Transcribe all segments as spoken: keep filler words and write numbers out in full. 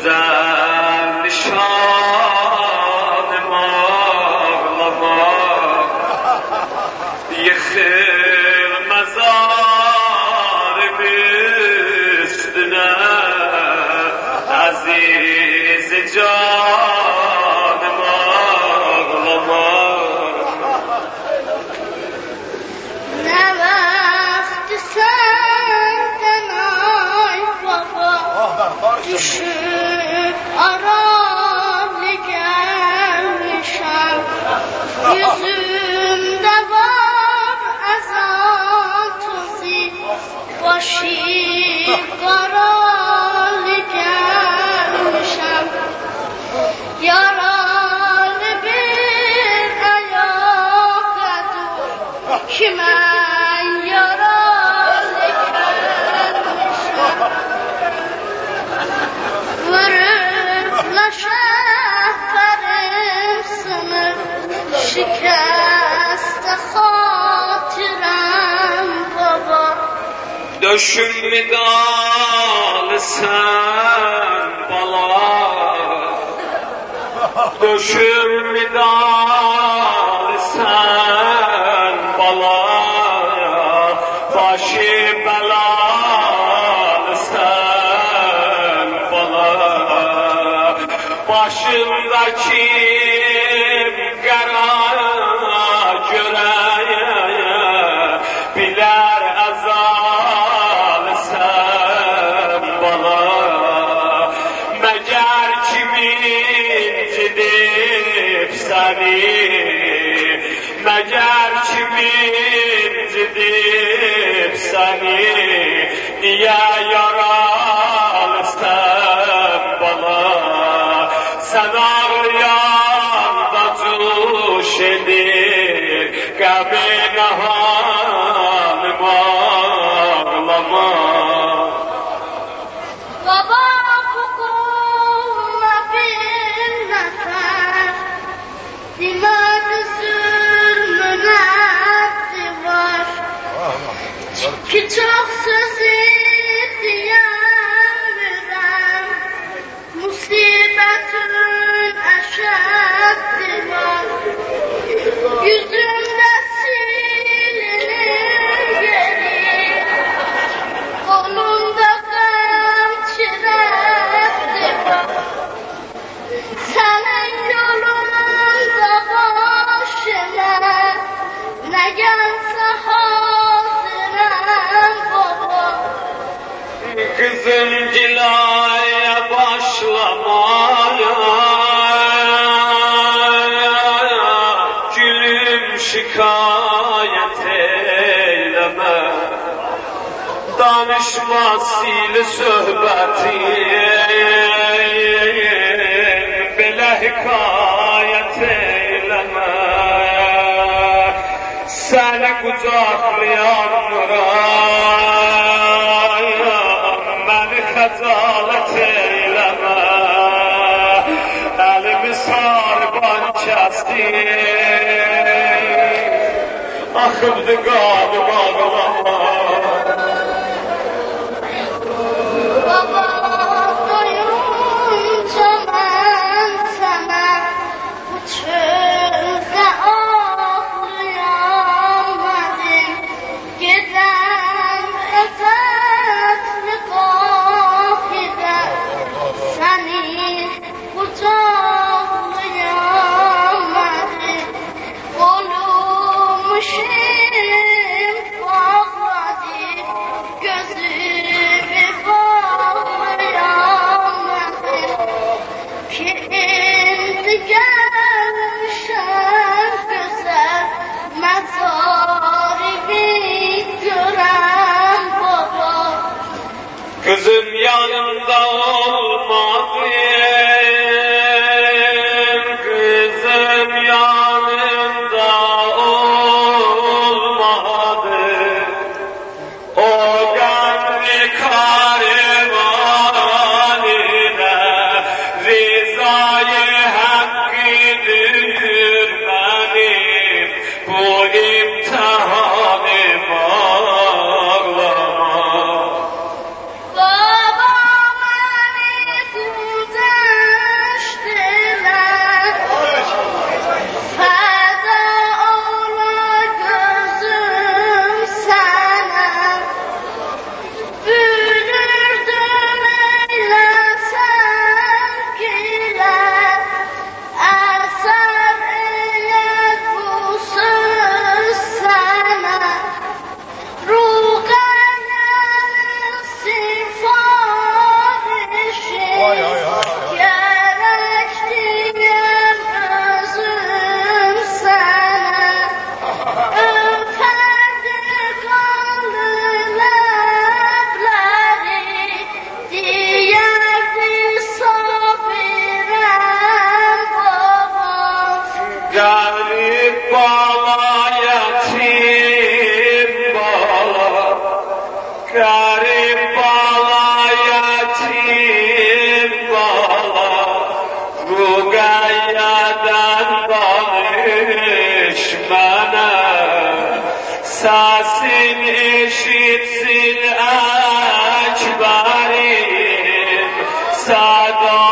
گذر نشان مغلما یه خیر مزار بستنه عزیز جان مغلما نه وقت سندن آی بابا düşün aralı gelmişem yüzümde var ezan tuzi başı karalı gelmişem yaralı bir ayak edu kime yaralı gelmişem vururla şehverim sınır şikeste hatirem baba döşüm mi dalı sen bala döşüm mi dalı sen bala başı belalı sen başındaki kara göreye biler azal sen bana meğer kimin cidip seni meğer kimin cidip seni niye yaralı sen bana sen ağrıyanda cuş edir qəbin hanım ağlama baba bu kuluna bir nefer dimadı sürmünədi var ki çok sözü diyemürəm musibetün eşeddi var yüzümde silinir geri kolumda gam çiretti var senin yolunda başına ne gelse hazırım baba kızım cilaya başlamaya gülüm şikayet eyleme danışma sil söhbetin belə hikayet eyleme səni qucaqlayan nurayam məni xəcalət eyləmə əlimi sarban kəsdi axıbdı qanım ağlama baba doyunca mən sənə bu çöldə ağlayamadım gedən xəzətli qafidə səni qucaqlayamadım qolumuşum bağladım Garip bala yatim bala, garip bala yatim bala, Rugayyadan danışmana, sesin eşitsin ekberim, sada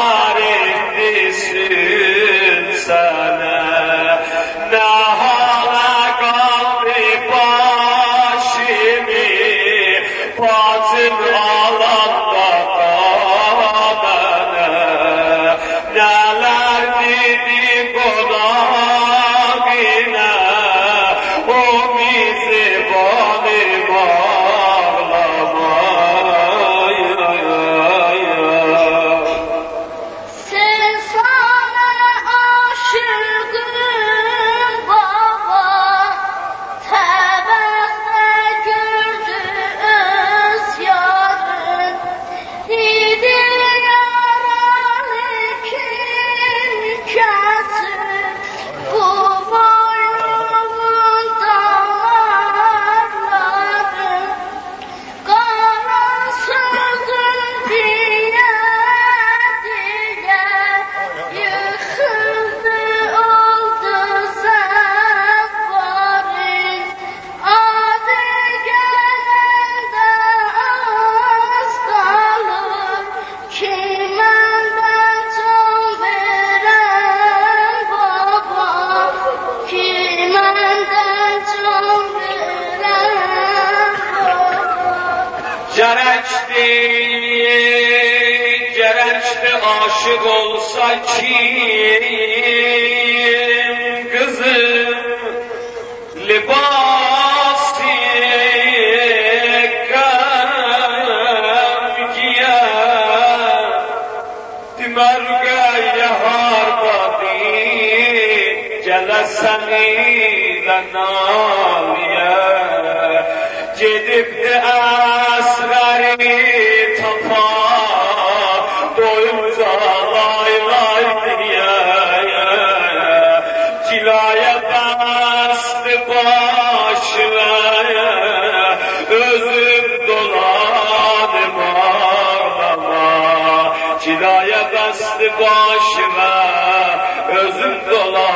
farindisin sana. Ne hala kaldı başımı, batın alanda kalana. Neler dedi konağına, o bizi bana bağlama. Sen sana aşığım baba, tebekte gördü öz yarın. İdi yaralı kim kesir, bu boynumun damarları. Kara sözüm diye diye yıkıldı oldu zavarın. Adı gelende az kalır, kimenden can veren baba, kimenden can veren baba. Gerekti, gerekti aşık olsa kim kızım, libas-ı gam giyer, dimerge harbadı, geleseni de naliye, gidip de asgari tapa, doyunca lay lay diye, cilaya bastı başına, özüm doladım ağlama. Cilaya bastı başına, özüm doladım